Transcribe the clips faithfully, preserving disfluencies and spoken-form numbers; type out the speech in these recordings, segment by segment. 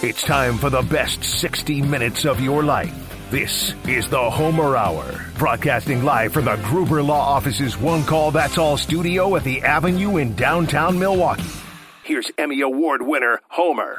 It's time for the best sixty minutes of your life. This is the Homer Hour, broadcasting live from the Gruber Law Office's One Call That's All studio at the Avenue in downtown Milwaukee. Here's Emmy Award winner, Homer.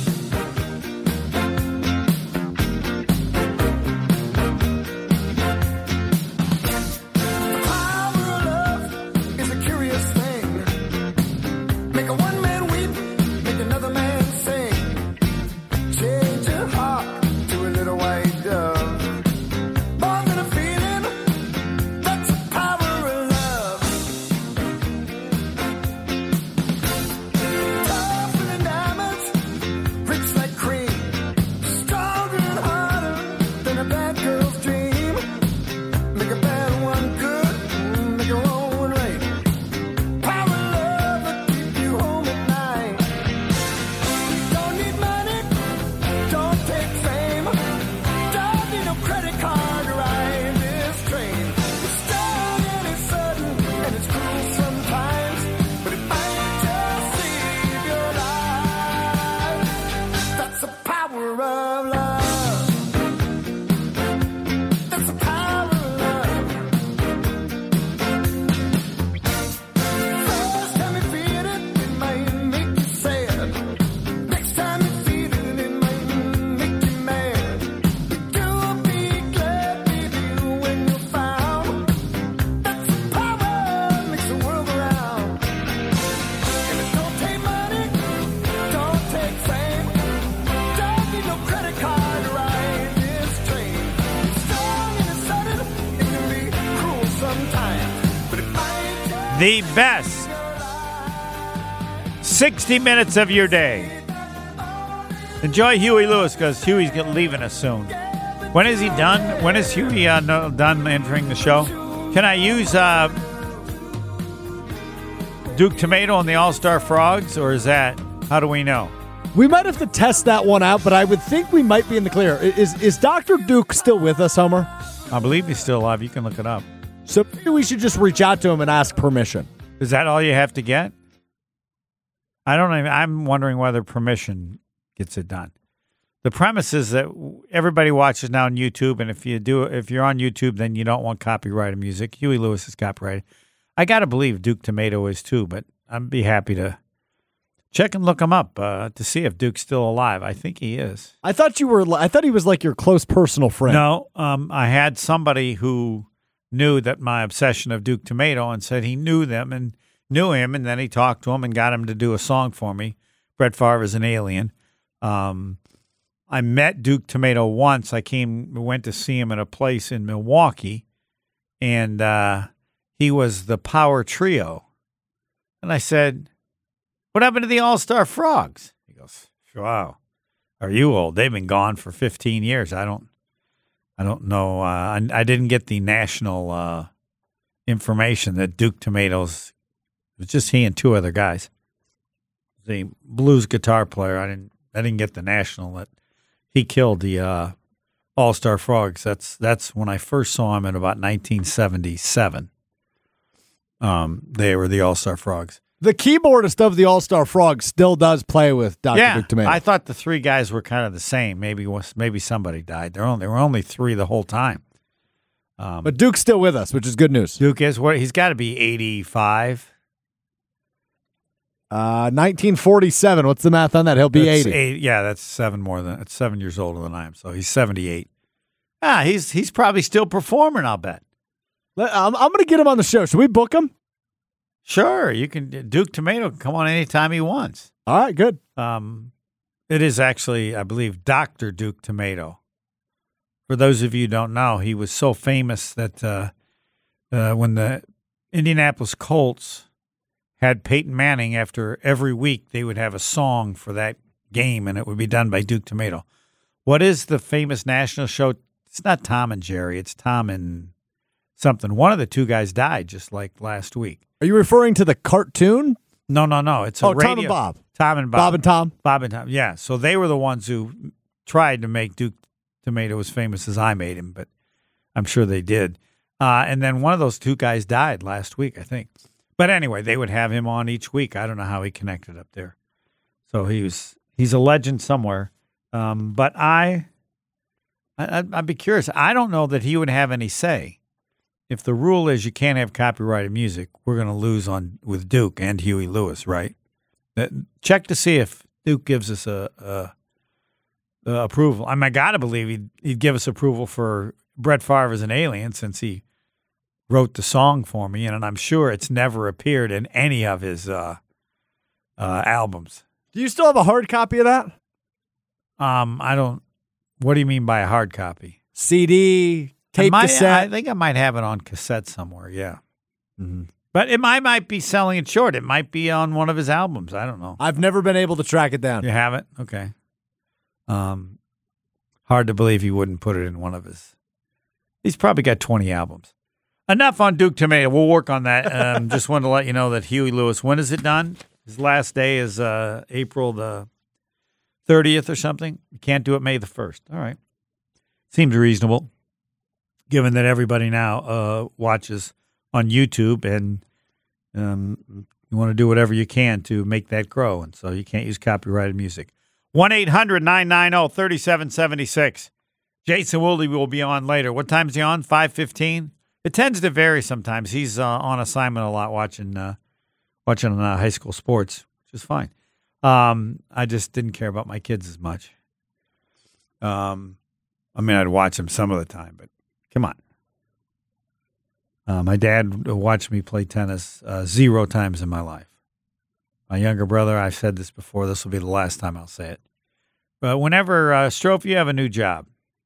The best sixty minutes of your day. Enjoy Huey Lewis because Huey's leaving us soon. When is he done? When is Huey uh, no, done entering the show? Can I use uh, Duke Tomato on the All-Star Frogs, or is that, how do we know? We might have to test that one out, but I would think we might be in the clear. Is, is Doctor Duke still with us, Homer? I believe he's still alive. You can look it up. So maybe we should just reach out to him and ask permission. Is that all you have to get? I don't even, I'm wondering whether permission gets it done. The premise is that everybody watches now on YouTube, and if you do, if you're on YouTube, then you don't want copyrighted music. Huey Lewis is copyrighted. I got to believe Duke Tomato is too, but I'd be happy to check and look him up uh, to see if Duke's still alive. I think he is. I thought you were. I thought he was like your close personal friend. No, um, I had somebody who knew that my obsession of Duke Tomato and said he knew them and knew him, and then he talked to him and got him to do a song for me. Brett Favre is an Alien. Um, I met Duke Tomato once. I came, went to see him at a place in Milwaukee, and uh, he was the Power Trio. And I said, "What happened to the All-Star Frogs?" He goes, "Wow, are you old? They've been gone for fifteen years. I don't, I don't know. Uh, I, I didn't get the national uh, information that Duke Tomatoes, it was just he and two other guys. The blues guitar player, I didn't, I didn't get the national that he killed the uh, All-Star Frogs. That's that's when I first saw him in about nineteen seventy-seven. Um, they were the All-Star Frogs. The keyboardist of the All-Star Frogs still does play with Doctor Yeah, Duke Tomato. I thought the three guys were kind of the same. Maybe was maybe somebody died. There only there were only three the whole time. Um, but Duke's still with us, which is good news. Duke is what he's got to be eighty-five. Uh, nineteen forty-seven. What's the math on that? He'll be That's eighty. Eight, yeah, that's seven more than it's seven years older than I am. So he's seventy-eight. Ah, he's he's probably still performing. I'll bet. I'm, I'm going to get him on the show. Should we book him? Sure, you can. Duke Tomato can come on anytime he wants. All right, good. Um, it is actually, I believe, Doctor Duke Tomato. For those of you who don't know, he was so famous that uh, uh, when the Indianapolis Colts had Peyton Manning, after every week they would have a song for that game, and it would be done by Duke Tomato. What is the famous national show? It's not Tom and Jerry. It's Tom and something. One of the two guys died just like last week. Are you referring to the cartoon? No, no, no. It's a oh, radio. Tom and Bob. Tom and Bob. Bob and Tom. Bob and Tom. Yeah. So they were the ones who tried to make Duke Tomato as famous as I made him, but I'm sure they did. Uh, and then one of those two guys died last week, I think. But anyway, they would have him on each week. I don't know how he connected up there. So he was he's a legend somewhere. Um, but I, I, I'd be curious. I don't know that he would have any say. If the rule is you can't have copyrighted music, we're going to lose on with Duke and Huey Lewis, right? Check to see if Duke gives us a, a, a approval. I mean, I got to believe he'd, he'd give us approval for Brett Favre as an alien since he wrote the song for me, and I'm sure it's never appeared in any of his uh, uh, albums. Do you still have a hard copy of that? Um, I don't. What do you mean by a hard copy? C D, tape, I might, cassette. I think I might have it on cassette somewhere. Yeah, mm-hmm. But it might might be selling it short. It might be on one of his albums. I don't know. I've never been able to track it down. You haven't? Okay. Um, hard to believe he wouldn't put it in one of his. He's probably got twenty albums. Enough on Duke Tomato. We'll work on that. Um, just wanted to let you know that Huey Lewis. When is it done? His last day is uh, April the thirtieth or something. You can't do it May the first. All right. Seems reasonable, given that everybody now uh, watches on YouTube, and um, you want to do whatever you can to make that grow, and so you can't use copyrighted music. one eight hundred nine nine zero three seven seven six. Jason Woolley will be on later. What time is he on? five fifteen? It tends to vary sometimes. He's uh, on assignment a lot watching uh, watching uh, high school sports, which is fine. Um, I just didn't care about my kids as much. Um, I mean, I'd watch them some of the time, but come on. Uh, my dad watched me play tennis uh, zero times in my life. My younger brother, I've said this before, this will be the last time I'll say it. But whenever, uh, Strofe, you have a new job,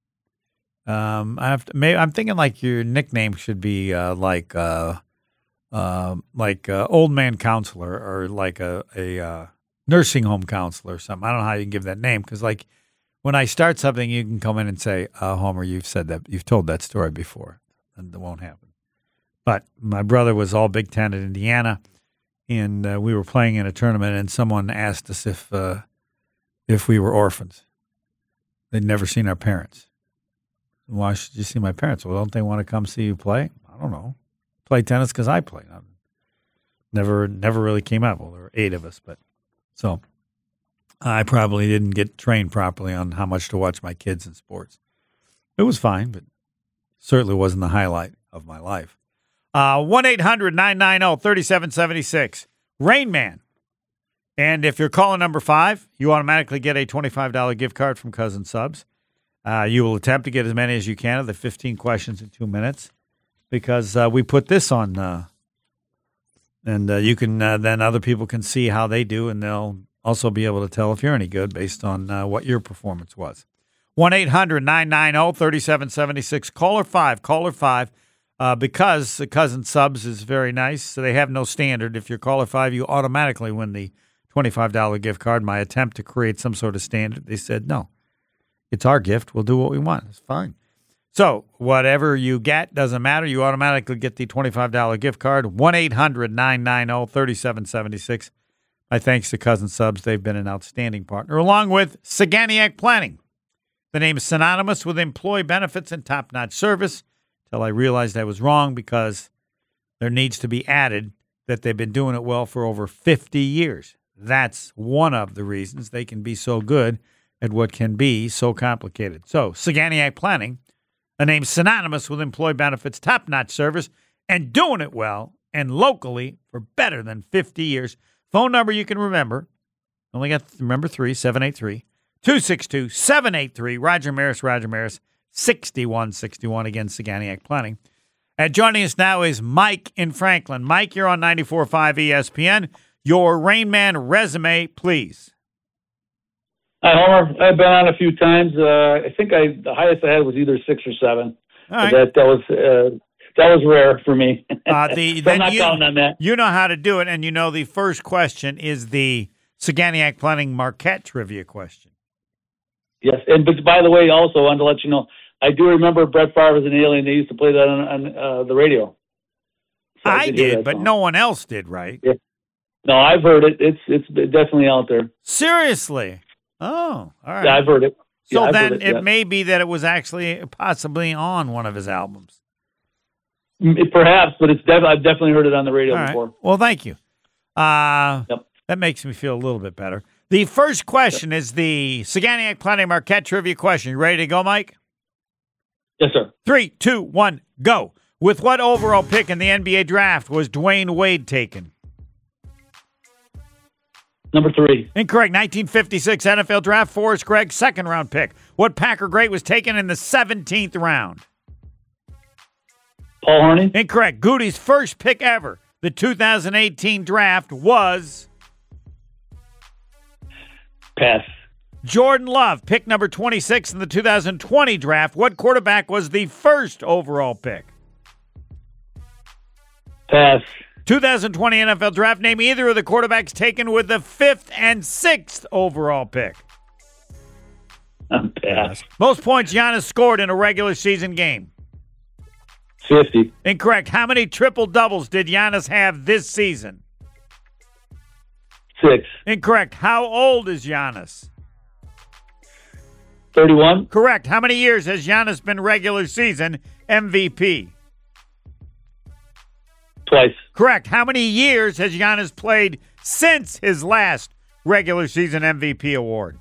um, I have to, maybe, I'm thinking like your nickname should be uh, like uh, uh, like uh, old man counselor or like a, a uh, nursing home counselor or something. I don't know how you can give that name because like when I start something, you can come in and say, uh, Homer, you've said that, you've told that story before, and it won't happen. But my brother was all Big Ten at Indiana, and uh, we were playing in a tournament, and someone asked us if uh, if we were orphans. They'd never seen our parents. Why should you see my parents? Well, don't they want to come see you play? I don't know. Play tennis because I play. Never, never really came up. Well, there were eight of us, but so I probably didn't get trained properly on how much to watch my kids in sports. It was fine, but certainly wasn't the highlight of my life. Uh, one eight hundred nine nine zero three seven seven six. Rain Man. And if you're calling number five, you automatically get a twenty-five dollars gift card from Cousin Subs. Uh, you will attempt to get as many as you can of the fifteen questions in two minutes because uh, we put this on. Uh, and uh, you can uh, then other people can see how they do, and they'll also be able to tell if you're any good based on uh, what your performance was. one eight hundred nine nine zero three seven seven six. Caller five. Caller five. Uh, because the Cousin Subs is very nice, so they have no standard. If you're caller five, you automatically win the twenty-five dollars gift card. My attempt to create some sort of standard, they said, no, it's our gift. We'll do what we want. It's fine. So whatever you get doesn't matter. You automatically get the twenty-five dollars gift card. one eight hundred nine nine zero three seven seven six. My thanks to Cousin Subs. They've been an outstanding partner, along with Saganiac Planning. The name is synonymous with employee benefits and top-notch service. Till I realized I was wrong because there needs to be added that they've been doing it well for over fifty years. That's one of the reasons they can be so good at what can be so complicated. So, Saganiac Planning, a name synonymous with employee benefits, top-notch service, and doing it well and locally for better than fifty years. Phone number you can remember. Only got to remember three, seven eight three, two six two, seven eight three. Roger Maris, Roger Maris. sixty-one sixty-one, again, Saganiac Planning. And joining us now is Mike in Franklin. Mike, you're on ninety-four point five E S P N. Your Rain Man resume, please. Hi, Homer. I've been on a few times. Uh, I think I the highest I had was either six or seven. All right. That, that was uh, that was rare for me. Uh, the, so then I'm not you, counting on that. You know how to do it, and you know the first question is the Saganiac Planning Marquette trivia question. Yes, and but by the way, also I wanted to let you know, I do remember Brett Favre as an alien. They used to play that on, on uh, the radio. So I, I did, did but song. no one else did, right? Yeah. No, I've heard it. It's it's definitely out there. Seriously? Oh, all right. Yeah, I've heard it. So yeah, then it, it yeah. may be that it was actually possibly on one of his albums. It, perhaps, but it's def- I've definitely heard it on the radio all right. before. Well, thank you. Uh, yep. That makes me feel a little bit better. The first question is the Saganiac Plenty Marquette trivia question. You ready to go, Mike? Yes, sir. Three, two, one, go. With what overall pick in the N B A draft was Dwayne Wade taken? Number three. Incorrect. nineteen fifty-six N F L draft, Forrest Gregg, second round pick. What Packer great was taken in the seventeenth round? Paul Harney. Incorrect. Goody's first pick ever, the two thousand eighteen draft, was Pass. Jordan Love, pick number twenty-six in the two thousand twenty draft. What quarterback was the first overall pick? Pass. two thousand twenty N F L draft, name either of the quarterbacks taken with the fifth and sixth overall pick. Pass. Most points Giannis scored in a regular season game. fifty. Incorrect. How many triple doubles did Giannis have this season? Six. Incorrect. How old is Giannis? thirty-one. Correct. How many years has Giannis been regular season M V P? Twice. Correct. How many years has Giannis played since his last regular season M V P award?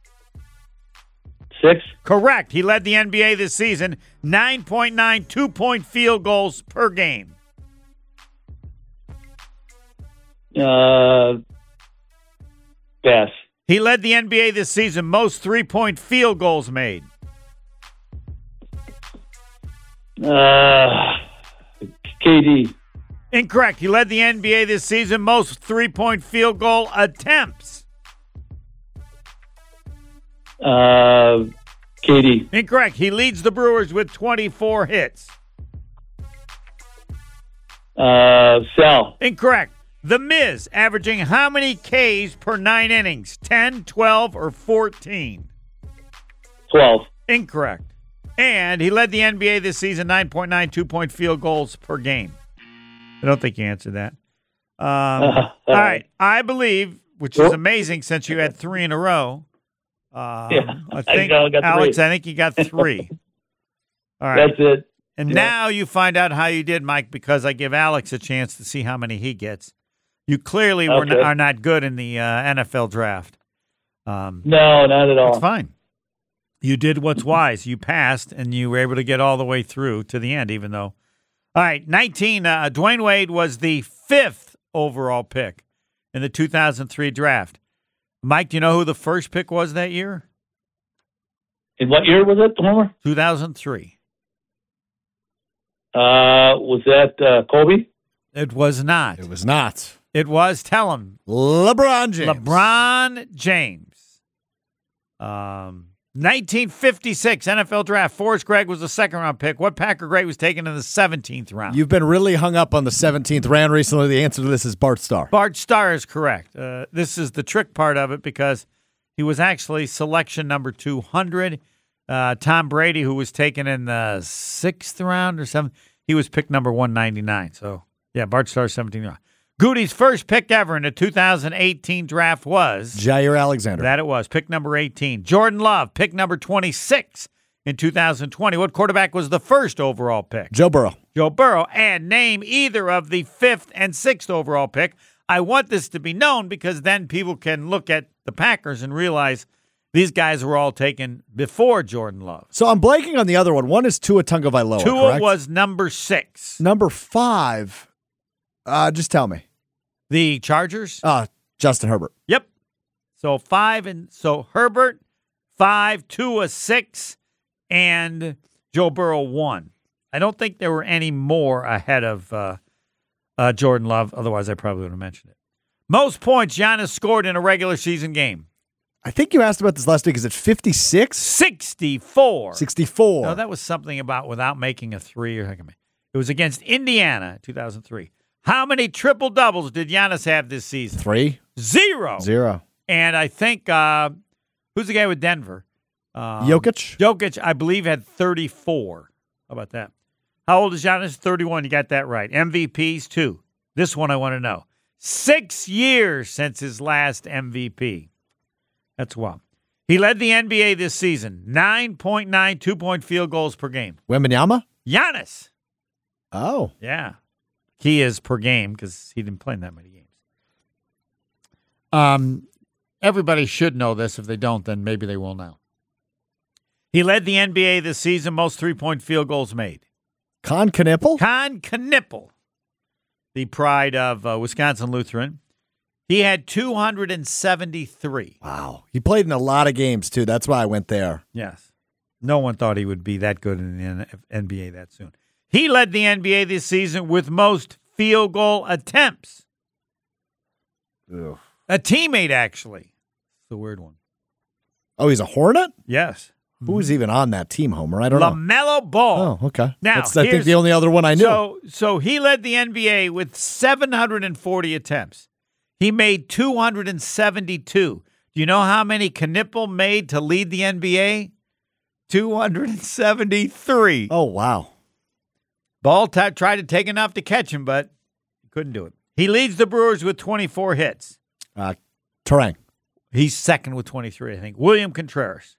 Six. Correct. He led the N B A this season, nine point nine two-point field goals per game. Uh, pass. He led the N B A this season, most three-point field goals made. Uh, K D. Incorrect. He led the N B A this season, most three-point field goal attempts. Uh, K D. Incorrect. He leads the Brewers with twenty-four hits. Uh, Sal. Incorrect. The Miz, averaging how many Ks per nine innings? ten, twelve, or fourteen? twelve. Incorrect. And he led the N B A this season, nine point nine two-point field goals per game. I don't think you answered that. Um, Uh, all right. I believe, which is amazing since you had three in a row. Um, Yeah, I I think, got- got Alex, three. I think you got three. All right. That's it. And Yeah. now you find out how you did, Mike, because I give Alex a chance to see how many he gets. You clearly were Okay. n- are not good in the uh, N F L draft. Um, No, not at all. That's fine. You did what's wise. You passed, and you were able to get all the way through to the end, even though. All right, nineteen, uh, Dwayne Wade was the fifth overall pick in the two thousand three draft. Mike, do you know who the first pick was that year? In what year was it, Homer? two thousand three. Uh, was that uh, Kobe? It was not. It was not. It was, tell him, LeBron James. LeBron James. Um, nineteen fifty-six N F L draft. Forrest Gregg was the second round pick. What Packer great was taken in the seventeenth round? You've been really hung up on the seventeenth round recently. The answer to this is Bart Starr. Bart Starr is correct. Uh, this is the trick part of it because he was actually selection number two hundred. Uh, Tom Brady, who was taken in the sixth round or seventh, he was picked number one ninety-nine. So, yeah, Bart Starr, seventeenth round. Goody's first pick ever in the two thousand eighteen draft was? Jair Alexander. That it was. Pick number eighteen. Jordan Love, pick number twenty-six in two thousand twenty. What quarterback was the first overall pick? Joe Burrow. Joe Burrow. And name either of the fifth and sixth overall pick. I want this to be known because then people can look at the Packers and realize these guys were all taken before Jordan Love. So I'm blanking on the other one. One is Tua Tagovailoa, Tua correct? was number six. Number five. Uh, just tell me. The Chargers? Uh, Justin Herbert. Yep. So five and so Herbert, five, Tua, six, and Joe Burrow one. I don't think there were any more ahead of uh, uh, Jordan Love. Otherwise, I probably would have mentioned it. Most points Giannis scored in a regular season game. I think you asked about this last week. Is it fifty-six? sixty-four. sixty-four. No, that was something about without making a three. Or it was against Indiana, two thousand three. How many triple doubles did Giannis have this season? Three. Zero. Zero. And I think uh, who's the guy with Denver? Um, Jokic? Jokic, I believe, had thirty-four. How about that? How old is Giannis? thirty-one. You got that right. M V Ps, two. This one I want to know. Six years since his last M V P. That's wild. He led the N B A this season. nine point nine two-point field goals per game. Wembanyama? Giannis. Oh. Yeah. He is per game because he didn't play in that many games. Um, everybody should know this. If they don't, then maybe they will now. He led the N B A this season, most three-point field goals made. Con Knippel? Con Knippel, the pride of uh, Wisconsin Lutheran. He had two hundred seventy-three. Wow. He played in a lot of games, too. That's why I went there. Yes. No one thought he would be that good in the N B A that soon. He led the N B A this season with most field goal attempts. Ugh. A teammate, actually. It's a weird one. Oh, he's a Hornet? Yes. Who was even on that team, Homer? I don't know. LaMelo Ball. Oh, okay. Now, That's, I think, here's- the only other one I knew. So, so he led the N B A with seven hundred forty attempts. He made two hundred seventy-two. Do you know how many Knippel made to lead the N B A? two hundred seventy-three. Oh, wow. Ball t- tried to take enough to catch him, but couldn't do it. He leads the Brewers with twenty-four hits. Uh, Terang. He's second with twenty-three, I think. William Contreras.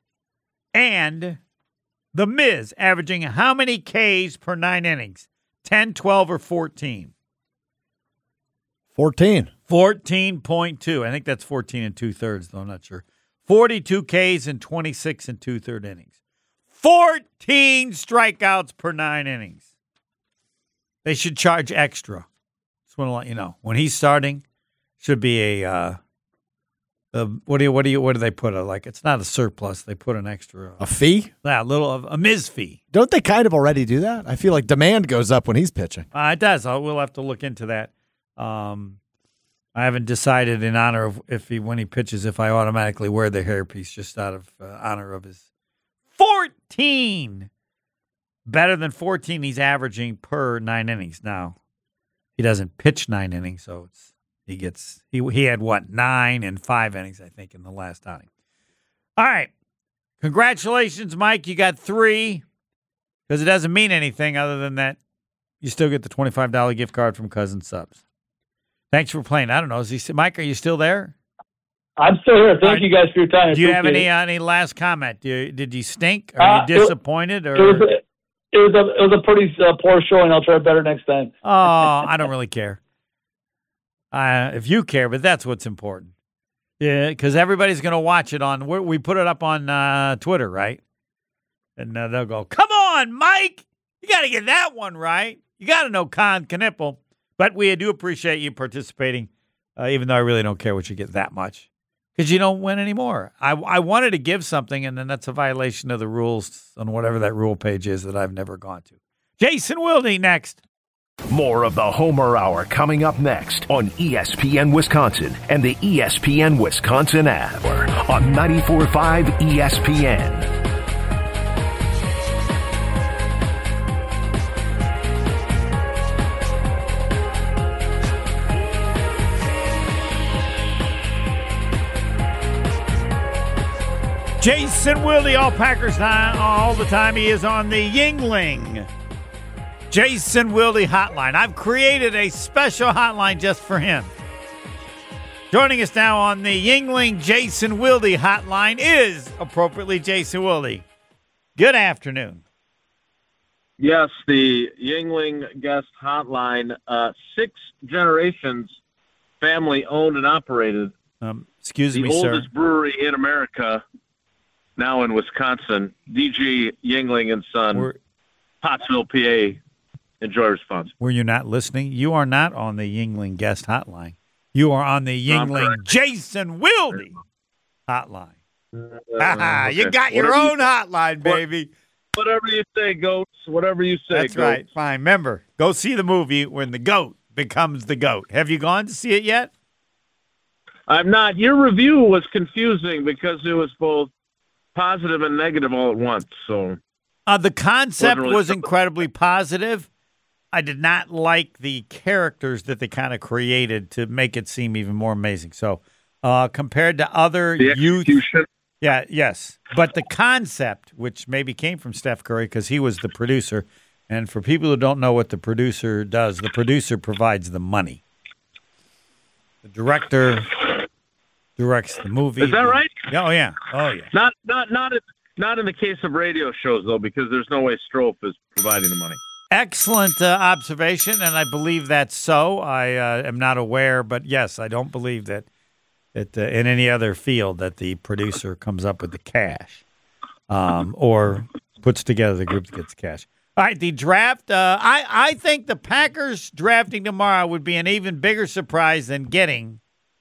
And The Miz, averaging how many Ks per nine innings? ten, twelve, or fourteen? fourteen. fourteen point two. I think that's fourteen and two-thirds, though I'm not sure. forty-two Ks and twenty-six and two-thirds innings. fourteen strikeouts per nine innings. They should charge extra. Just want to let you know. When he's starting, should be a, uh, a what do you, what do you, what do they put? A, like, it's not a surplus. They put an extra. A fee? Yeah, a little of a Miz fee. Don't they kind of already do that? I feel like demand goes up when he's pitching. Uh, it does. I'll, we'll have to look into that. Um, I haven't decided in honor of if he when he pitches if I automatically wear the hairpiece just out of uh, honor of his fourteen. Better than fourteen he's averaging per nine innings. Now, he doesn't pitch nine innings, so it's he gets he he had what nine and five innings I think in the last outing. All right, congratulations, Mike. You got three because it doesn't mean anything other than that you still get the twenty-five dollars gift card from Cousin Subs. Thanks for playing. I don't know. Is he Mike? Are you still there? I'm still here. Thank right. you guys for your time. I Do you have appreciate any it. uh, any last comment? Do you, did you stink? Are Uh, you it- disappointed? Or It was a, it was a, it was a pretty uh, poor showing. I'll try better next time. oh, I don't really care. Uh, if you care, but that's what's important. Yeah, because everybody's going to watch it on. We we put it up on uh, Twitter, right? And uh, they'll go, "Come on, Mike! You got to get that one right. You got to know Con Knippel." But we do appreciate you participating, uh, even though I really don't care what you get that much. Because you don't win anymore. I, I wanted to give something, and then that's a violation of the rules on whatever that rule page is that I've never gone to. Jason Wilde next. More of the Homer Hour coming up next on E S P N Wisconsin and the E S P N Wisconsin app on ninety-four point five E S P N. Jason Wilde, all Packers time, all the time. He is on the Yingling Jason Wilde hotline. I've created a special hotline just for him. Joining us now on the Yingling Jason Wilde hotline is appropriately Jason Wilde. Good afternoon. Yes, the Yingling guest hotline, uh, six generations, family owned and operated. Um, excuse the me, sir. oldest brewery in America, now in Wisconsin. D G Yingling and Son, Were, Pottsville, P A. Enjoy response. were you not listening? You are not on the Yingling guest hotline. You are on the No, I'm Yingling correct. Jason Wilde hotline. Uh, Ah, you okay. got your Whatever own hotline, what- baby. Whatever you say, goats. Whatever you say, That's goats. right. Fine. Remember, go see the movie when the goat becomes the goat. Have you gone to see it yet? I'm not. Your review was confusing because it was both positive and negative all at once. So Uh, the concept Wasn't really was sure. incredibly positive. I did not like the characters that they kind of created to make it seem even more amazing. So, uh, compared to other the youth, execution. yeah, yes, but the concept, which maybe came from Steph Curry because he was the producer, and for people who don't know what the producer does, the producer provides the money. The director directs the movie. Is that right? Oh yeah, oh yeah. Not not not in, not in the case of radio shows though, because there's no way Strofe is providing the money. Excellent uh, observation, and I believe that's so. I uh, am not aware, but yes, I don't believe that It, uh, in any other field that the producer comes up with the cash um, or puts together the group that gets cash. All right, the draft. Uh, I, I think the Packers drafting tomorrow would be an even bigger surprise than getting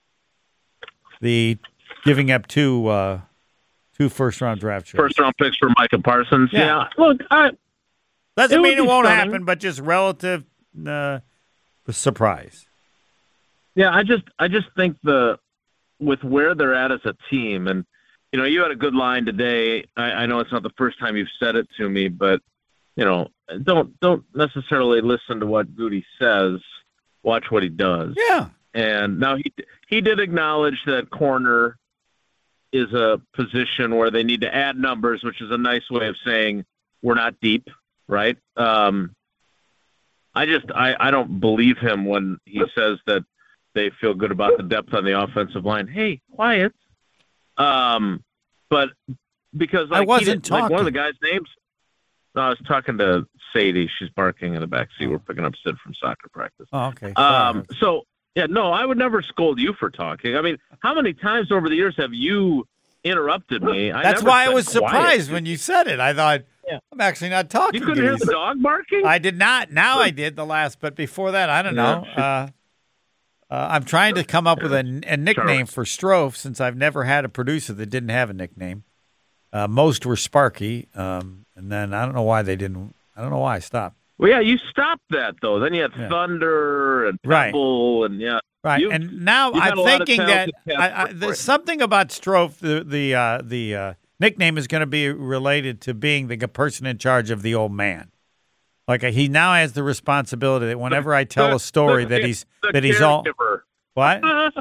the giving up two uh, two first round draft choices. First round picks for Micah Parsons. Yeah. Yeah. Look, I, doesn't it mean it won't stunning. happen, but just relative uh, surprise. Yeah, I just I just think the with where they're at as a team, and you know, you had a good line today. I, I know it's not the first time you've said it to me, but you know, don't don't necessarily listen to what Goody says. Watch what he does. Yeah. And now he he did acknowledge that corner is a position where they need to add numbers, which is a nice way of saying we're not deep, right? Um, I just I, I don't believe him when he says that they feel good about the depth on the offensive line. Hey, quiet. Um, but because like, I wasn't he did, like one of the talking. guys' names. No, I was talking to Sadie. She's barking in the back seat. We're picking up Sid from soccer practice. Oh, okay. Um, so yeah, no, I would never scold you for talking. I mean, how many times over the years have you interrupted me? I That's never why I said was quiet. surprised when you said it. I thought, Yeah. I'm actually not talking You to couldn't hear you. the dog barking? I did not. Now I did the last, but before that, I don't know. Uh, uh, I'm trying to come up with a, a nickname for Strofe since I've never had a producer that didn't have a nickname. Uh, most were Sparky, um, and then I don't know why they didn't. I don't know why I stopped. Well, yeah, you stopped that though. Then you had Yeah. Thunder and Right. Pebble, and yeah, Right, You- and now you've had I'm a lot of thinking that talented cats I, I, work for there's it. something about Strofe. The the uh, the uh, nickname is going to be related to being the person in charge of the old man. Like uh, he now has the responsibility that whenever I tell The- a story the- that he's the that he's all caregiver. what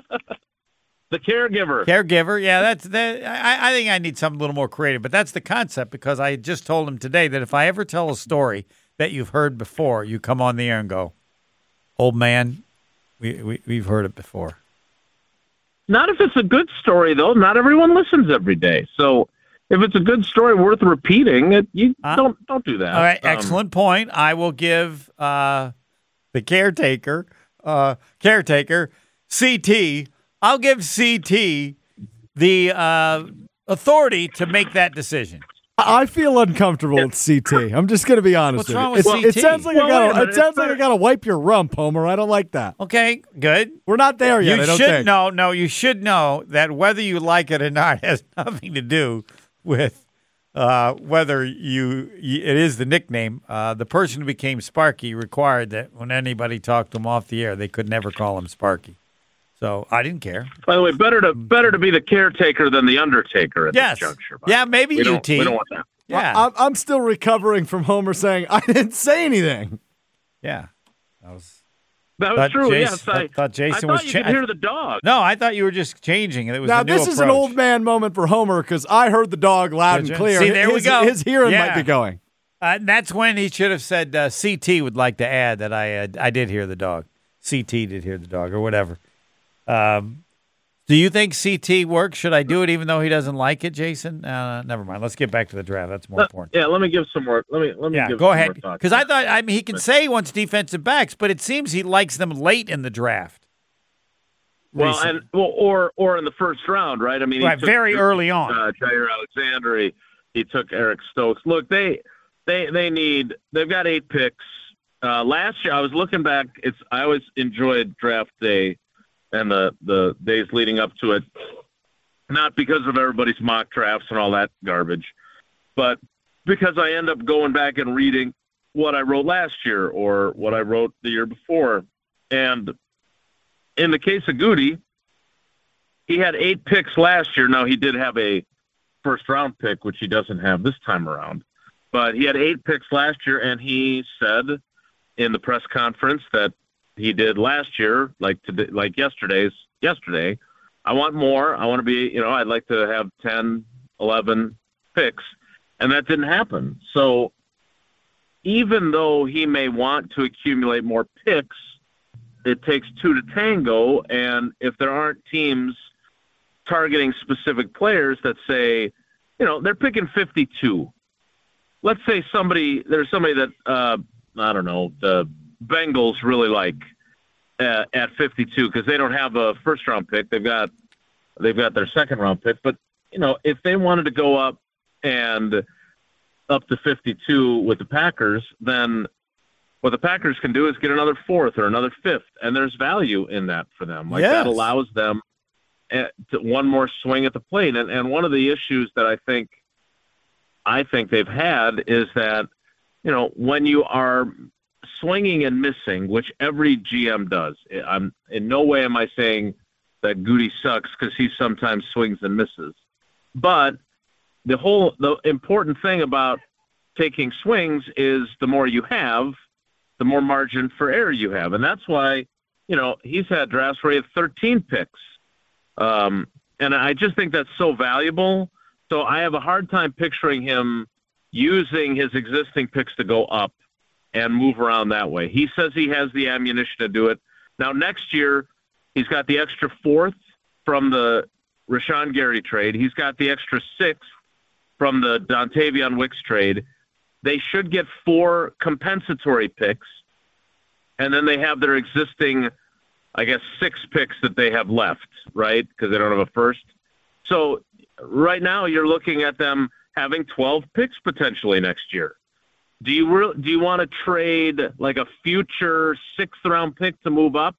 The caregiver. caregiver. Yeah, that's that. I, I think I need something a little more creative, but that's the concept because I just told him today that if I ever tell a story that you've heard before, you come on the air and go, "Old man, we, we we've heard it before." Not if it's a good story, though. Not everyone listens every day. So if it's a good story worth repeating, it, you Uh, don't don't do that. All right, Um, excellent point. I will give uh, the caretaker, uh, caretaker, C T. I'll give C T the uh, authority to make that decision. I feel uncomfortable with C T. I'm just going to be honest What's with wrong you. with It's- It C T? sounds like Well, I wait a got. minute, It sounds it's like I not- got to wipe your rump, Homer. I don't like that. Okay, good. We're not there yet. You I don't should think. know. No, you should know that whether you like it or not has nothing to do with uh, whether you, you. It is the nickname. Uh, the person who became Sparky required that when anybody talked to him off the air, they could never call him Sparky. So I didn't care. By the way, better to better to be the caretaker than the undertaker at Yes. this juncture. by Yeah, the way. maybe we you, don't, T. We don't want that. Yeah, I, I'm, I'm still recovering from Homer saying I didn't say anything. yeah. That was. That was Thought true. Jason- yes, I I thought Jason I was thought you cha- could hear the dog. No, I thought you were just changing. It was Now a new this is an approach. old man moment for Homer because I heard the dog loud Did and you? clear. See, there we his, go. His hearing Yeah. might be going. Uh, and that's when he should have said uh, C T would like to add that I uh, I did hear the dog. C T did hear the dog or whatever. Um, do you think C T works? Should I do it even though he doesn't like it, Jason? Uh, never mind. Let's get back to the draft. That's more Uh, important. yeah, let me give some more. Let me let me Yeah, give go some ahead. more thoughts. Because I thought I mean he can say he wants defensive backs, but it seems he likes them late in the draft. well, Recently. and well, or or in the first round, right? I mean, he Right, took, very early on. Uh, Jair Alexander. He, he took Eric Stokes. Look, they they they need. They've got eight picks. Uh, last year, I was looking back. It's I always enjoyed draft day and the the days leading up to it. Not because of everybody's mock drafts and all that garbage, but because I end up going back and reading what I wrote last year or what I wrote the year before. And in the case of Goody, he had eight picks last year. Now, he did have a first-round pick, which he doesn't have this time around. But he had eight picks last year, and he said in the press conference that he did last year, like today, like yesterday's yesterday, I want more. I want to be, you know, I'd like to have ten, eleven picks, and that didn't happen. So even though he may want to accumulate more picks, it takes two to tango, and if there aren't teams targeting specific players that say, you know, they're picking fifty-two. Let's say somebody, there's somebody that, uh, I don't know, the Bengals really like uh, at fifty-two because they don't have a first-round pick. They've got they've got their second round pick. But, you know, if they wanted to go up and up to fifty-two with the Packers, then what the Packers can do is get another fourth or another fifth, and there's value in that for them. Like yes. that allows them to one more swing at the plate. And, and one of the issues that I think I think they've had is that, you know, when you are swinging and missing, which every G M does, I'm in no way am I saying that Goody sucks because he sometimes swings and misses. But the whole the important thing about taking swings is the more you have, the more margin for error you have. And that's why, you know, he's had drafts where he had thirteen picks. Um, and I just think that's so valuable. So I have a hard time picturing him using his existing picks to go up and move around that way. He says he has the ammunition to do it. Now, next year, he's got the extra fourth from the Rashawn Gary trade. He's got the extra sixth from the Dontavion Wicks trade. They should get four compensatory picks, and then they have their existing, I guess, six picks that they have left, right? Because they don't have a first. So right now you're looking at them having twelve picks potentially next year. Do you re- do you want to trade like a future sixth round pick to move up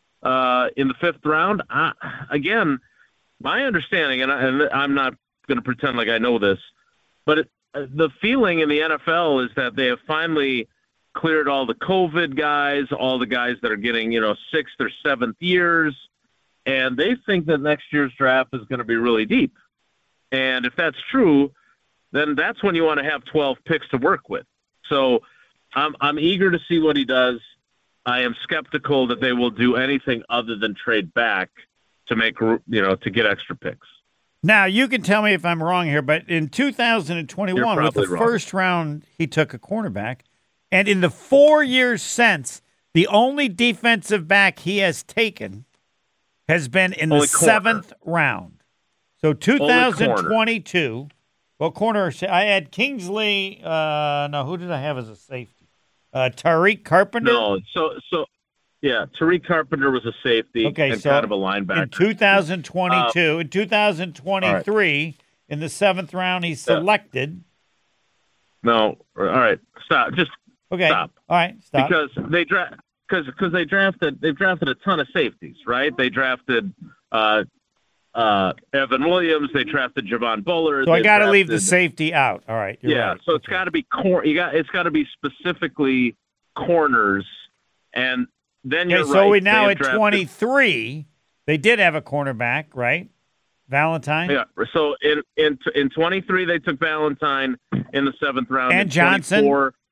uh, in the fifth round? Uh, again, my understanding, and, I, and I'm not going to pretend like I know this, but it, uh, the feeling in the N F L is that they have finally cleared all the COVID guys, all the guys that are getting, you know, sixth or seventh years, and they think that next year's draft is going to be really deep. And if that's true, then that's when you want to have twelve picks to work with. So I'm I'm eager to see what he does. I am skeptical that they will do anything other than trade back to make, you know, to get extra picks. Now, you can tell me if I'm wrong here, but in two thousand twenty-one, with the wrong. first round, he took a cornerback. And in the four years since, the only defensive back he has taken has been in the Only corner. seventh round. So two thousand twenty-two, well, corner, I had Kingsley, uh, no, who did I have as a safety? Uh, Tariq Carpenter? No, so, so yeah, Tariq Carpenter was a safety okay, and so kind of a linebacker. In two thousand twenty-two, uh, in two thousand twenty-three, right. In the seventh round, he's selected. Yeah. No, all right, stop, just okay. stop. All right, stop. Because they draft, because because they drafted, they've drafted a ton of safeties, right? They drafted uh, uh, Evan Williams, they drafted Javon Bullard. So I got to drafted, leave the safety out. All right, yeah. Right. So it's got to be cor- You got it's got to be specifically corners, and then you're okay, right. So we now at drafted, twenty-three, they did have a cornerback, right? Valentine. Yeah. So in in in twenty-three they took Valentine in the seventh round. And Johnson.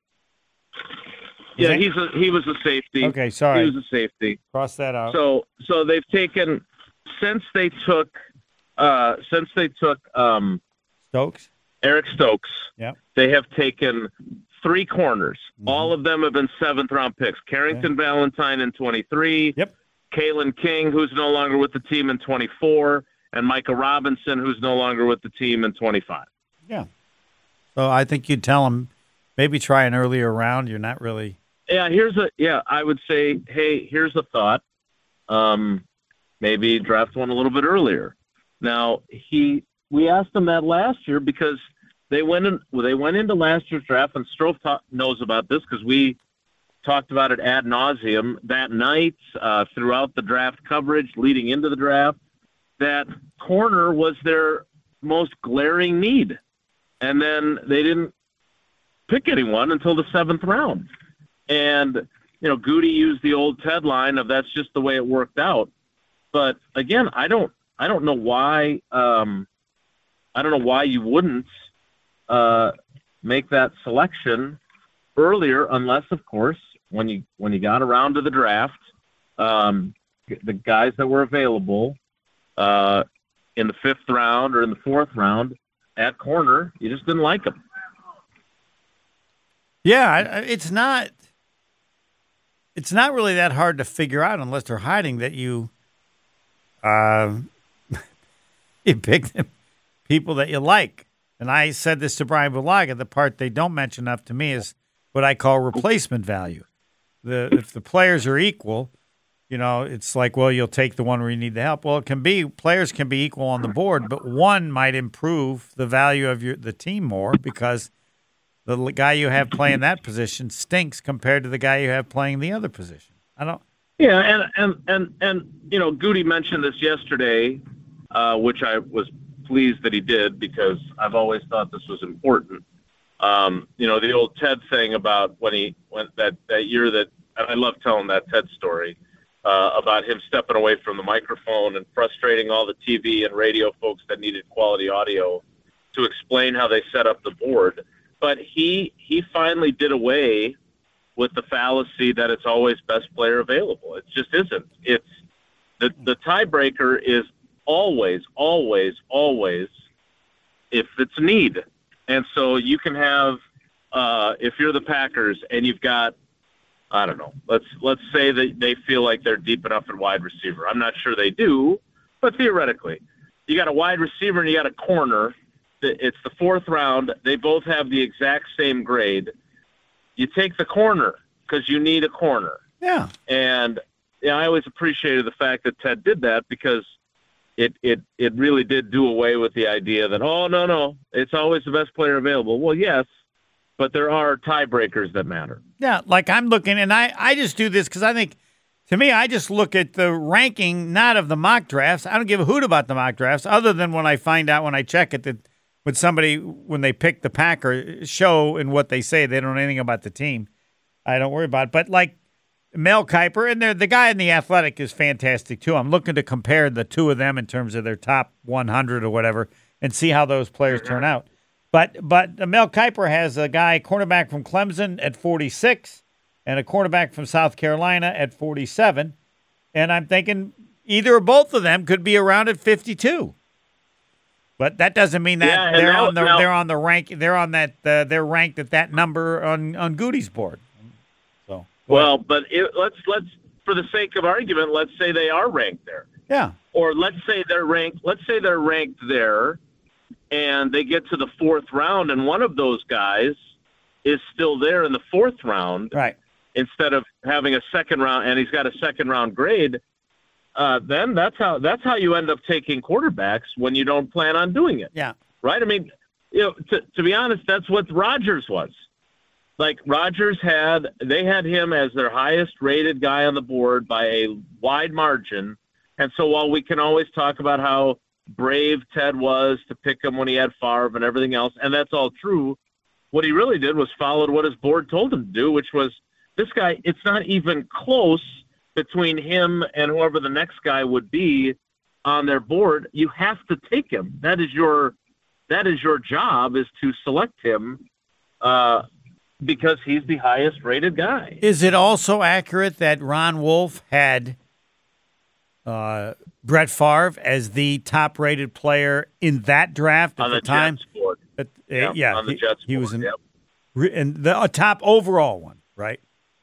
Yeah, that... he's a, he was a safety. Okay, sorry. He was a safety. Cross that out. So so they've taken since they took uh, since they took um, Stokes. Eric Stokes. Yep. They have taken three corners. Mm-hmm. All of them have been seventh round picks. Carrington okay. Valentine in twenty-three. Yep. Kalen King, who's no longer with the team, in twenty-four, and Micah Robinson, who's no longer with the team, in twenty-five. Yeah. So I think you'd tell them maybe try an earlier round. You're not really. Yeah. Here's a yeah. I would say, hey, here's a thought. Um, maybe draft one a little bit earlier. Now he, we asked him that last year because they went in. Well, they went into last year's draft, and Strofe ta- knows about this because we talked about it ad nauseum that night uh, throughout the draft coverage leading into the draft. That corner was their most glaring need, and then they didn't pick anyone until the seventh round. And you know, Goody used the old Ted line of "that's just the way it worked out." But again, I don't, I don't know why, um, I don't know why you wouldn't uh, make that selection earlier, unless, of course, when you when you got around to the draft, um, the guys that were available uh, in the fifth round or in the fourth round at corner, you just didn't like them. Yeah, it's not. It's not really that hard to figure out unless they're hiding that you, uh, you pick them people that you like. And I said this to Brian Bulaga. The part they don't mention enough to me is what I call replacement value. The if the players are equal, you know, it's like, well, you'll take the one where you need the help. Well, it can be players can be equal on the board, but one might improve the value of your the team more because the guy you have playing that position stinks compared to the guy you have playing the other position. I don't. Yeah, and and and and you know, Goody mentioned this yesterday, uh, which I was pleased that he did because I've always thought this was important. Um, you know, the old Ted thing about when he went that that year that, and I love telling that Ted story. Uh, about him stepping away from the microphone and frustrating all the T V and radio folks that needed quality audio to explain how they set up the board. But he he finally did away with the fallacy that it's always best player available. It just isn't. It's the the tiebreaker is always, always, always if it's need. And so you can have uh, if you're the Packers and you've got I don't know. Let's let's say that they feel like they're deep enough at wide receiver. I'm not sure they do, but theoretically, you got a wide receiver and you got a corner. It's the fourth round. They both have the exact same grade. You take the corner because you need a corner. Yeah. And yeah, I always appreciated the fact that Ted did that because it it it really did do away with the idea that, oh, no, no, it's always the best player available. Well, yes. But there are tiebreakers that matter. Yeah, like I'm looking, and I, I just do this because I think, to me, I just look at the ranking, not of the mock drafts. I don't give a hoot about the mock drafts, other than when I find out, when I check it, that when somebody, when they pick the Packer, show in what they say, they don't know anything about the team. I don't worry about it. But like Mel Kiper, and the guy in The Athletic is fantastic, too. I'm looking to compare the two of them in terms of their top one hundred or whatever and see how those players turn out. But but Mel Kiper has a guy, cornerback from Clemson at forty-six and a cornerback from South Carolina at forty-seven. And I'm thinking either or both of them could be around at fifty-two. But that doesn't mean that yeah, they're now, on the now, they're on the rank they're on that uh, they're ranked at that number on, on Goody's board. So well, ahead. but it, let's let's for the sake of argument, let's say they are ranked there. Yeah. Or let's say they're ranked. Let's say they're ranked there. And they get to the fourth round, and one of those guys is still there in the fourth round. Right. Instead of having a second round, and he's got a second round grade, uh, then that's how that's how you end up taking quarterbacks when you don't plan on doing it. Yeah. Right. I mean, you know, to, to be honest, that's what Rodgers was. Like Rodgers had, they had him as their highest rated guy on the board by a wide margin, and so while we can always talk about how brave Ted was to pick him when he had Favre and everything else, and that's all true. What he really did was followed what his board told him to do, which was this guy, it's not even close between him and whoever the next guy would be on their board. You have to take him. That is your that is your job, is to select him uh, because he's the highest rated guy. Is it also accurate that Ron Wolf had uh, Brett Favre as the top-rated player in that draft at on the, the time? Jets board. At, uh, yeah, yeah, on the he, Jets he board. was in, yep. in the uh, top overall one, right?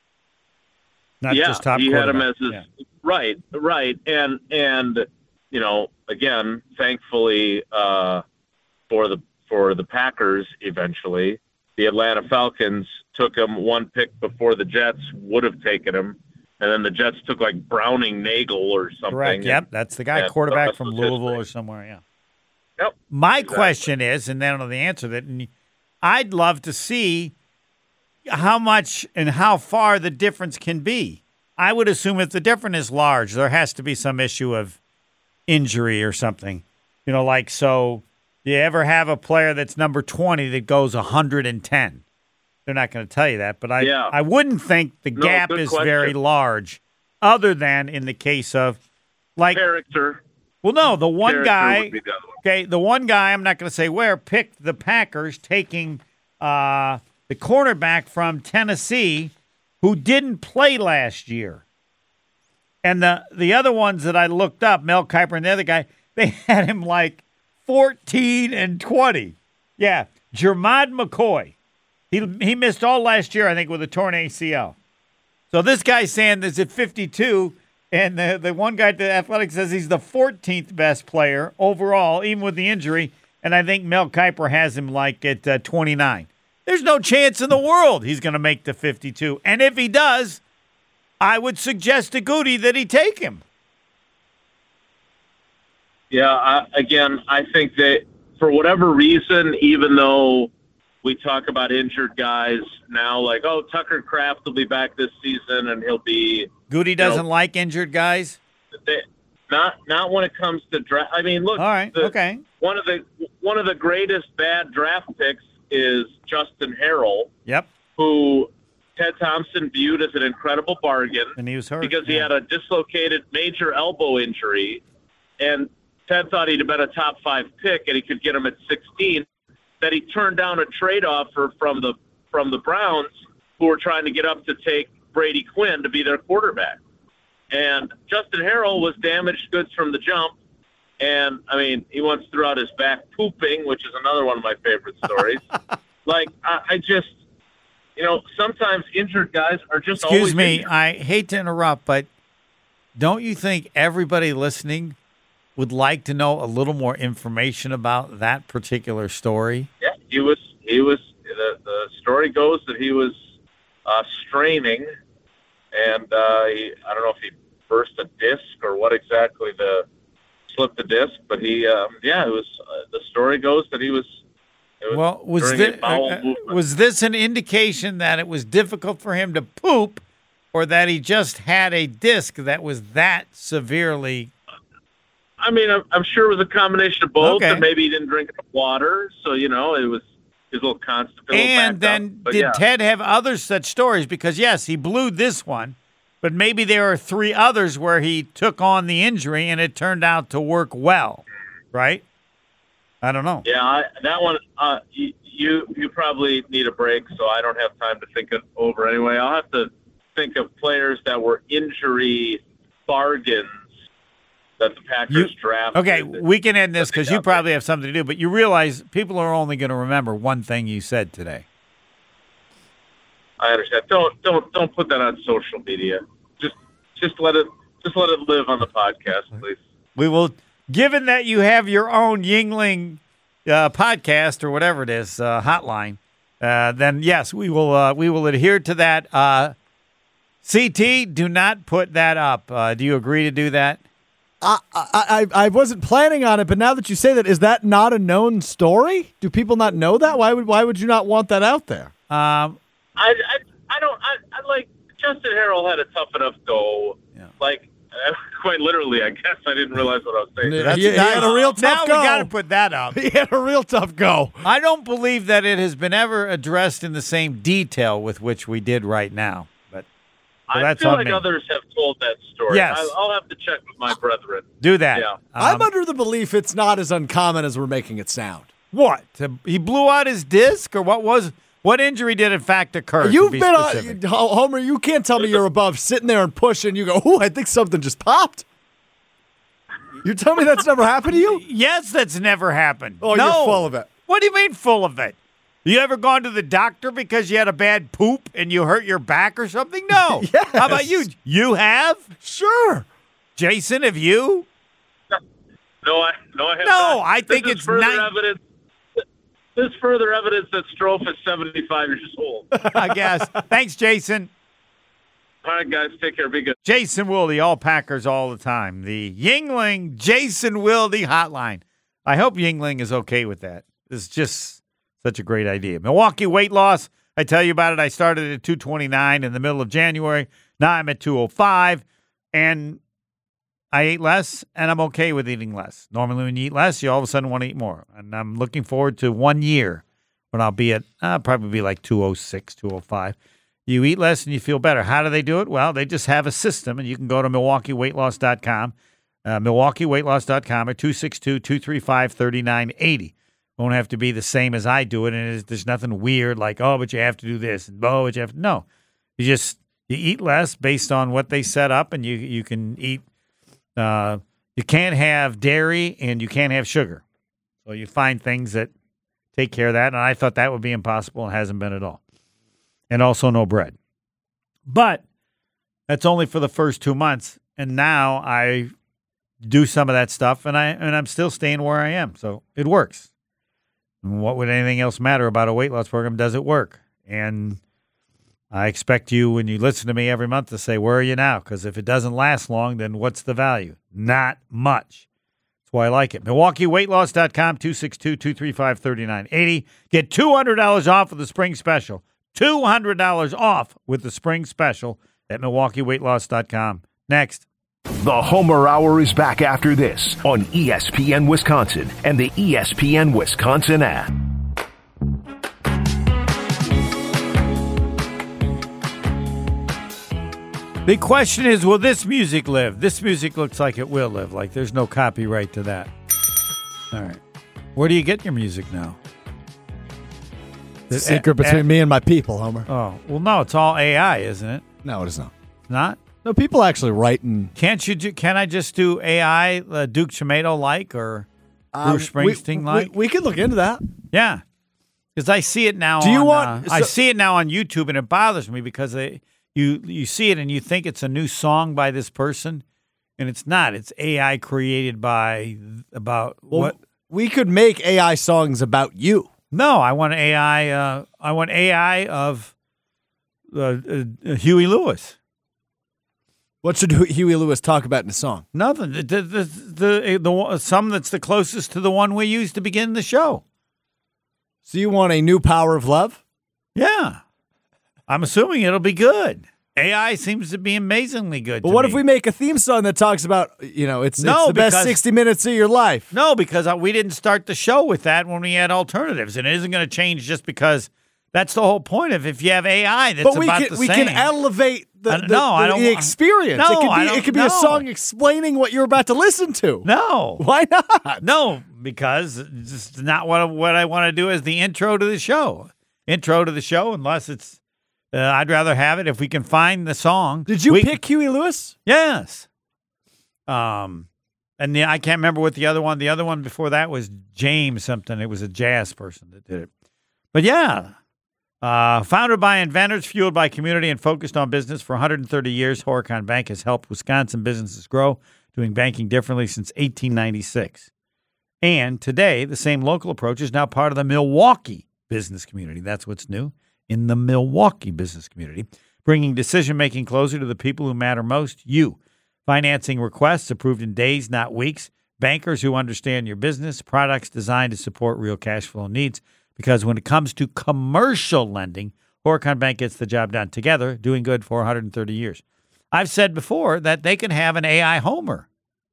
Not yeah, just top. He had him as his yeah. right, right, and and you know, again, thankfully uh, for the for the Packers, eventually the Atlanta Falcons took him one pick before the Jets would have taken him. And then the Jets took like Browning Nagel or something. Correct. Yep, that's the guy, quarterback from Louisville or somewhere. Yeah. Yep. My exactly. question is, and then I don't know the answer to that, and I'd love to see how much and how far the difference can be. I would assume if the difference is large, there has to be some issue of injury or something. You know, like, so you ever have a player that's number twenty that goes one hundred ten? They're not going to tell you that, but I yeah. I wouldn't think the no, gap is question. very large, other than in the case of like character. Well, no, the one character guy. Would be the other one. Okay, the one guy I'm not going to say where picked the Packers, taking uh, the cornerback from Tennessee, who didn't play last year, and the the other ones that I looked up, Mel Kiper and the other guy, they had him like fourteen and twenty. Yeah, Jermod McCoy. He he missed all last year, I think, with a torn A C L. So this guy's saying this at fifty-two, and the, the one guy at the Athletic says he's the fourteenth best player overall, even with the injury, and I think Mel Kiper has him like at uh, twenty-nine. There's no chance in the world he's going to make the fifty-two. And if he does, I would suggest to Goody that he take him. Yeah, I, again, I think that for whatever reason, even though we talk about injured guys now, like, oh, Tucker Kraft will be back this season and he'll be. Goody doesn't you know, like injured guys? They, not not when it comes to draft. I mean, look. All right, the, okay. One of the one of the greatest bad draft picks is Justin Harrell. Yep. Who Ted Thompson viewed as an incredible bargain. And he was hurt. Because he yeah. had a dislocated major elbow injury. And Ted thought he'd have been a top five pick and he could get him at sixteen. That he turned down a trade offer from the from the Browns, who were trying to get up to take Brady Quinn to be their quarterback. And Justin Harrell was damaged goods from the jump. And, I mean, he once threw out his back pooping, which is another one of my favorite stories. like, I, I just, you know, sometimes injured guys are just Excuse always me, injured. I hate to interrupt, but don't you think everybody listening would like to know a little more information about that particular story? Yeah, he was, he was, the, the story goes that he was uh, straining, and uh, he, I don't know if he burst a disc or what exactly the, slipped the disc, but he, um, yeah, it was, uh, the story goes that he was, it was well, was, during thi- a bowel uh, movement. was this an indication that it was difficult for him to poop or that he just had a disc that was that severely? I mean, I'm, I'm sure it was a combination of both, Okay. and maybe he didn't drink enough water, so, you know, it was his little constipated. And then But, did yeah. Ted have other such stories? Because, yes, he blew this one, but maybe there are three others where he took on the injury and it turned out to work well, right? I don't know. Yeah, I, that one, uh, you, you you probably need a break, so I don't have time to think it over anyway. I'll have to think of players that were injury bargains that the Packers You- drafted. Okay, we can end this But they because you got probably have something to do, but you realize people are only going to remember one thing you said today. I understand. Don't don't don't put that on social media. Just just let it just let it live on the podcast, please. We will, given that you have your own Yingling uh, podcast or whatever it is, uh, hotline, uh, then yes, we will uh, we will adhere to that. Uh, C T, do not put that up. Uh, do you agree to do that? I, I I wasn't planning on it, but now that you say that, is that not a known story? Do people not know that? Why would why would you not want that out there? Um, I, I, I don't I, I like Justin Harrell had a tough enough go. Yeah. Like uh, quite literally, I guess I didn't realize what I was saying. Yeah. that's he- he had a real tough now go. we got to put that up. He had a real tough go. I don't believe that it has been ever addressed in the same detail with which we did right now. But so I that's feel on like me. others have told that story. Yes. I, I'll have to check with my brethren. Do that. Yeah. I'm Um, under the belief it's not as uncommon as we're making it sound. What? He blew out his disc, or what was? What injury did in fact occur? to You've be been specific? on, Homer. You can't tell me you're above sitting there and pushing. You go, ooh, I think something just popped. You're telling me that's never happened to you? Yes, that's never happened. Oh, no. you're full of it. What do you mean full of it? You ever gone to the doctor because you had a bad poop and you hurt your back or something? No. Yes. How about you? You have? Sure. Jason, have you? No, I no, I have No, not. I think this is it's further nine- evidence. This is further evidence that Strofe is seventy-five years old. I guess. Thanks, Jason. All right, guys, take care. Be good. Jason Wilde, all Packers all the time. The Yingling Jason Wilde hotline. I hope Yingling is okay with that. It's just such a great idea. Milwaukee weight loss. I tell you about it. I started at two twenty-nine in the middle of January. Now I'm at two oh five, and I ate less, and I'm okay with eating less. Normally, when you eat less, you all of a sudden want to eat more. And I'm looking forward to one year when I'll be at, uh, probably be like two oh six, two oh five. You eat less and you feel better. How do they do it? Well, they just have a system, and you can go to milwaukee weight loss dot com, uh, milwaukee weight loss dot com, or two six two, two three five, three nine eight zero. Won't have to be the same as I do it, and it's, there's nothing weird like, oh, but you have to do this, and oh, but you have to. No. You just, you eat less based on what they set up, and you, you can eat, uh, you can't have dairy, and you can't have sugar. So you find things that take care of that, and I thought that would be impossible, and hasn't been at all. And also no bread. But that's only for the first two months. And now I do some of that stuff, and, I, and I'm still staying where I am. So it works. And what would anything else matter about a weight loss program? Does it work? And I expect you, when you listen to me every month, to say, where are you now? Because if it doesn't last long, then what's the value? Not much. That's why I like it. Milwaukee Weight Loss dot com, two six two, two three five, three nine eight zero. Get two hundred dollars off with the spring special. two hundred dollars off with the spring special at Milwaukee Weight Loss dot com. Next. The Homer Hour is back after this on E S P N Wisconsin and the E S P N Wisconsin app. The question is, will this music live? This music looks like it will live. Like there's no copyright to that. All right. Where do you get your music now? The secret between me and my people, Homer. Oh, well, no, it's all A I, isn't it? No, it is not. Not? No, people actually write and... Can't you? Do, can I just do A I, uh, Duke Tomato like, or Bruce Um, we- Springsteen like? We, we could look into that. Yeah, because I see it now. Do you on, want- Uh, I so- see it now on YouTube, and it bothers me because they, you you see it and you think it's a new song by this person, and it's not. It's A I created by about Well, what? We could make A I songs about you. No, I want A I. Uh, I want A I of uh, uh, Huey Lewis. What should Huey Lewis talk about in a song? Nothing. The the the, the, the some that's the closest to the one we used to begin the show. So you want a new Power of Love? Yeah, I'm assuming it'll be good. A I seems to be amazingly good. But to what me. if we make a theme song that talks about, you know, it's, No, it's the best because- sixty minutes of your life? No, because uh, we didn't start the show with that when we had alternatives, and it isn't going to change just because that's the whole point of if you have A I that's But we about can the we same. can elevate the, I- the, no, I the, don't the wa- experience. No, it could be I don't- it could be a no. song explaining what you're about to listen to. No, Why not? no, because it's just not what I, what I want to do as the intro to the show. Intro to the show, unless it's. Uh, I'd rather have it if we can find the song. Did you we- pick Huey Lewis? Yes. Um, and the, I can't remember what the other one. The other one before that was James something. It was a jazz person that did it. But yeah, uh, founded by inventors, fueled by community, and focused on business for one hundred thirty years, Horicon Bank has helped Wisconsin businesses grow, doing banking differently since eighteen ninety-six. And today, the same local approach is now part of the Milwaukee business community. That's what's new. In the Milwaukee business community, bringing decision-making closer to the people who matter most, you. Financing requests approved in days, not weeks. Bankers who understand your business. Products designed to support real cash flow needs. Because when it comes to commercial lending, Horicon Bank gets the job done together, doing good for one hundred thirty years. I've said before that they can have an A I homer.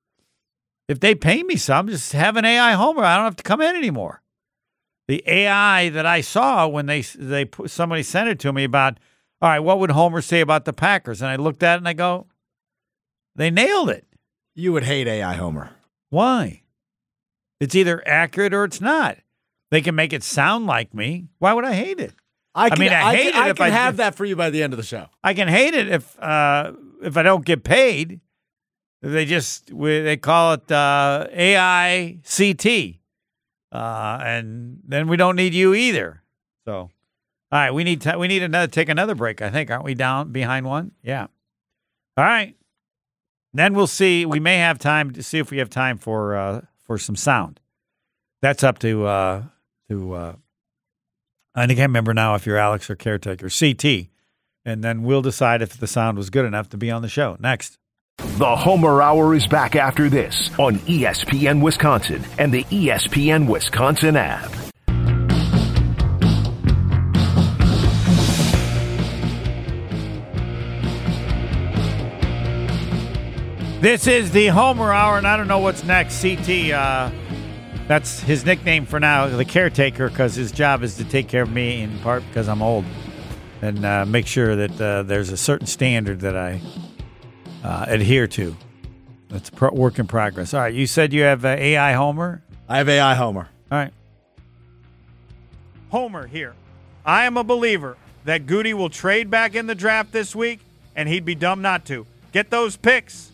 If they pay me some, just have an A I homer. I don't have to come in anymore. The A I that I saw when they they put, somebody sent it to me about, all right, what would Homer say about the Packers? And I looked at it and I go, they nailed it. You would hate A I Homer. Why? It's either accurate or it's not. They can make it sound like me. Why would I hate it? I, can, mean, I hate can, it I if can I have did- that for you by the end of the show. I can hate it if uh, if I don't get paid. They just we, they call it uh, A I C T, uh, and then we don't need you either. So, all right, we need to, we need another take another break. I think, aren't we down behind one? Yeah. All right. Then we'll see. We may have time to see if we have time for uh, for some sound. That's up to uh, to. Uh, I can't remember now if you're Alex or Caretaker. C T. And then we'll decide if the sound was good enough to be on the show. Next. The Homer Hour is back after this on E S P N Wisconsin and the E S P N Wisconsin app. This is the Homer Hour, and I don't know what's next. C T, uh, that's his nickname for now, the caretaker, because his job is to take care of me in part because I'm old and uh, make sure that uh, there's a certain standard that I uh, adhere to. That's a pro- work in progress. All right, you said you have uh, A I Homer? I have A I Homer. All right. Homer here. I am a believer that Goody will trade back in the draft this week, and he'd be dumb not to. Get those picks.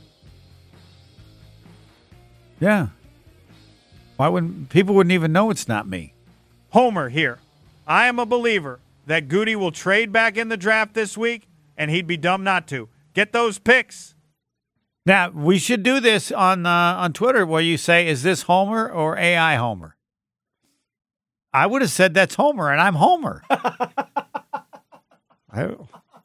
Yeah. Why wouldn't people wouldn't even know it's not me? Homer here. I am a believer that Goody will trade back in the draft this week, and he'd be dumb not to. Get those picks. Now, we should do this on uh, on Twitter where you say, is this Homer or A I Homer? I would have said that's Homer, and I'm Homer. I,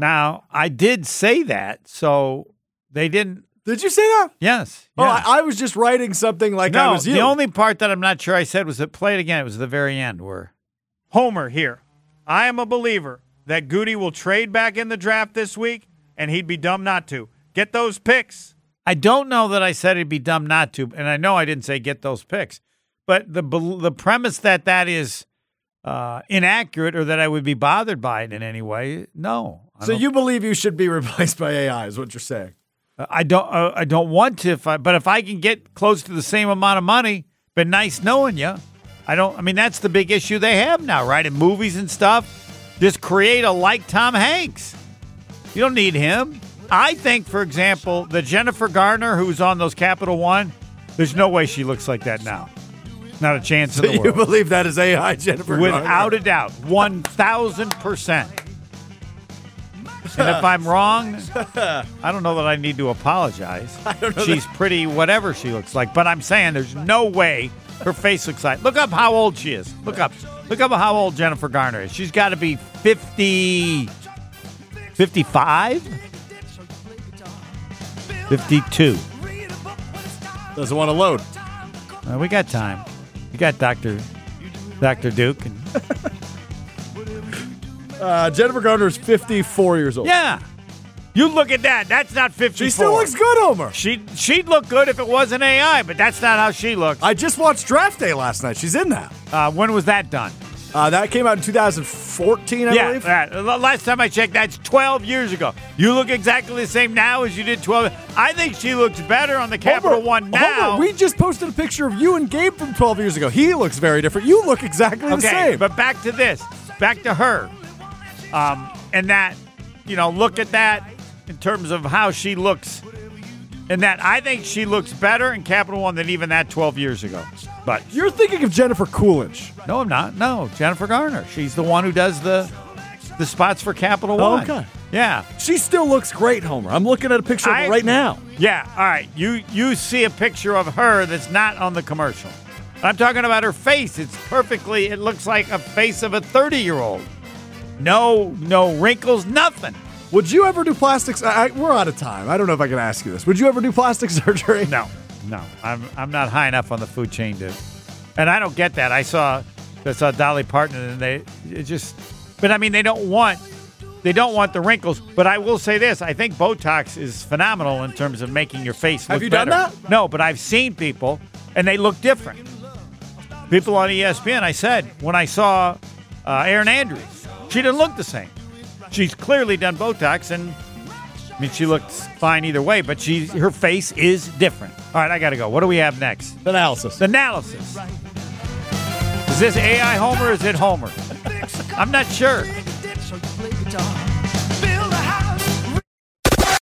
Now, I did say that, so they didn't. Did you say that? Yes. Oh, yeah. I, I was just writing something like no, I was you. the only part that I'm not sure I said was that play it again. It was the very end where Homer here. I am a believer that Goody will trade back in the draft this week, and he'd be dumb not to. Get those picks. I don't know that I said he'd be dumb not to, and I know I didn't say get those picks. But the the premise that that is uh, inaccurate or that I would be bothered by it in any way, no. I so don't- you believe you should be replaced by A I is what you're saying. I don't. Uh, I don't want to. If I, but if I can get close to the same amount of money, been nice knowing you. I don't. I mean, that's the big issue they have now, right? In movies and stuff, just create a like Tom Hanks. You don't need him. I think, for example, the Jennifer Garner who's on those Capital One. There's no way she looks like that now. Not a chance in So the you world. believe that is A I, Jennifer Without Garner? a doubt, one thousand percent. And if I'm wrong, I don't know that I need to apologize. She's pretty, whatever she looks like. But I'm saying there's no way her face looks like. Look up how old she is. Look up. Look up how old Jennifer Garner is. She's got to be fifty, fifty-five, fifty-two. Doesn't want to load. Uh, we got time. We got Doctor Doctor Duke. And, Uh, Jennifer Garner is fifty-four years old. yeah. You look at that. That's not fifty-four. She still looks good, Homer. She, she'd look good if it wasn't A I, but that's not how she looks. I just watched Draft Day last night. She's in that. Uh, when was that done? Uh, that came out in two thousand fourteen, I yeah, believe. that. L- last time I checked, that's twelve years ago. You look exactly the same now as you did twelve. I think she looks better on the Capital Homer, One now. Homer, we just posted a picture of you and Gabe from twelve years ago. He looks very different. You look exactly the okay, same. but back to this. Back to her. Um, and that, you know, look at that in terms of how she looks. And that I think she looks better in Capital One than even that twelve years ago. But You're thinking of Jennifer Coolidge. no, I'm not. No, Jennifer Garner. She's the one who does the the spots for Capital One. Okay. Yeah. She still looks great, Homer. I'm looking at a picture of I- her right now. Yeah. All right. You you see a picture of her that's not on the commercial. I'm talking about her face. It's perfectly. It looks like a face of a thirty-year-old. No, no wrinkles, nothing. Would you ever do plastics? I, I, we're out of time. I don't know if I can ask you this. Would you ever do plastic surgery? No, no. I'm I'm not high enough on the food chain to, and I don't get that. I saw I saw Dolly Parton, and they it just. But I mean, they don't want they don't want the wrinkles. But I will say this: I think Botox is phenomenal in terms of making your face look Have you better. done that? No, but I've seen people, and they look different. People on E S P N. I said when I saw uh, Erin Andrews, she didn't look the same. She's clearly done Botox, and I mean, she looks fine either way. But she her face is different. All right, I got to go. What do we have next? Analysis. The analysis. Is this A I Homer or is it Homer? I'm not sure. So you play guitar.